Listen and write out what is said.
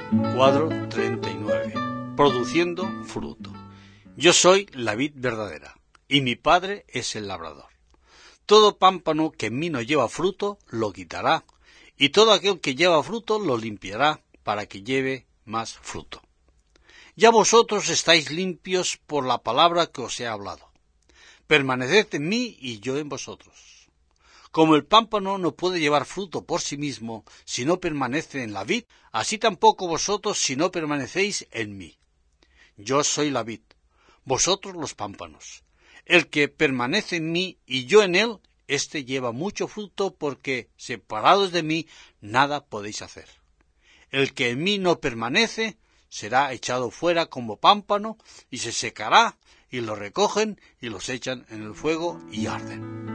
Cuadro 39. Produciendo fruto. Yo soy la vid verdadera, y mi Padre es el labrador. Todo pámpano que en mí no lleva fruto, lo quitará, y todo aquel que lleva fruto, lo limpiará, para que lleve más fruto. Ya vosotros estáis limpios por la palabra que os he hablado. Permaneced en mí y yo en vosotros. Como el pámpano no puede llevar fruto por sí mismo si no permanece en la vid, así tampoco vosotros si no permanecéis en mí. Yo soy la vid, vosotros los pámpanos. El que permanece en mí y yo en él, éste lleva mucho fruto, porque separados de mí nada podéis hacer. El que en mí no permanece será echado fuera como pámpano y se secará, y lo recogen y los echan en el fuego y arden.